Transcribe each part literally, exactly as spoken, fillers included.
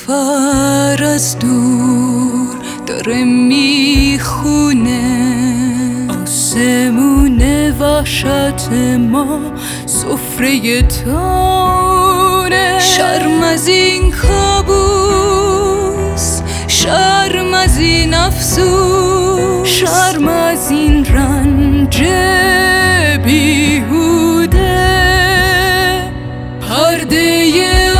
سفر از دور داره میخونه، آسمون وحشت ما سفره تاره. شرم از این کابوس، شرم از این افسوس، شرم از این رنج بیهوده. پرده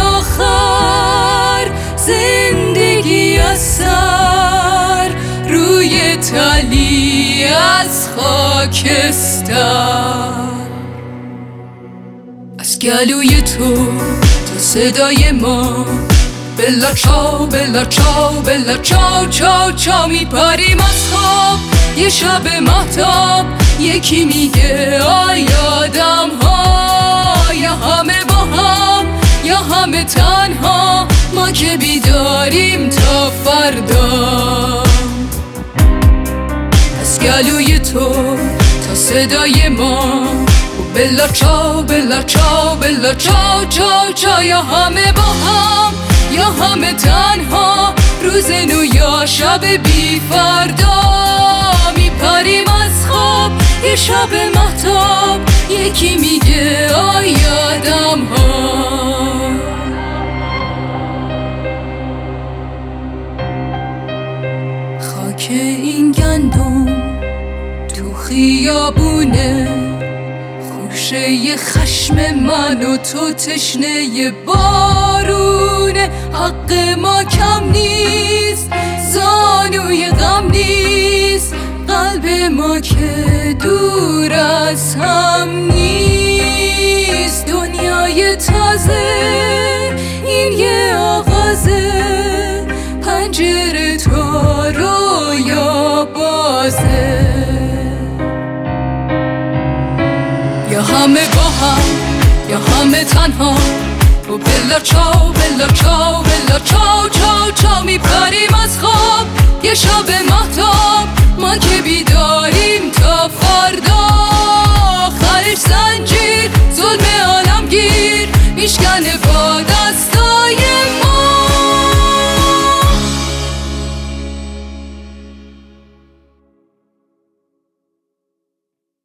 آخر زندگی از سر روی تلی از خاکستر. از گلوی تو تا صدای ما بلا چاو بلا چاو بلا چاو چاو چاو میپریم از خواب. یه شب مهتاب یکی میگه آیا آدم ها یا همه با هم یا همه تنها، ما که بیداریم تا فردا. از گلوی تو تا صدای ما بلا چاو بلا چاو بلا چاو چاو چاو، یا همه با هم یا همه تنها، روز نو یا شب بی فردا. میپریم از خواب یه شب مهتاب یکی میگه آی آدم ها. خاک این گندم تو خیابونه، خوشه خشم من و تو تشنه بارونه. حق ما کم نیست، زانوی غم نیست، قلب ما که دور از هم نیست. دنیای تازه این یه آغازه، پنجره تا رویا بازه. یا همه با هم یا همه تنها، و بلا چاو بلا چاو بلا چاو چاو چاو. میپریم از خواب یه شب مهتاب، ما که بیداریم تا فردا. آخرش زنجیر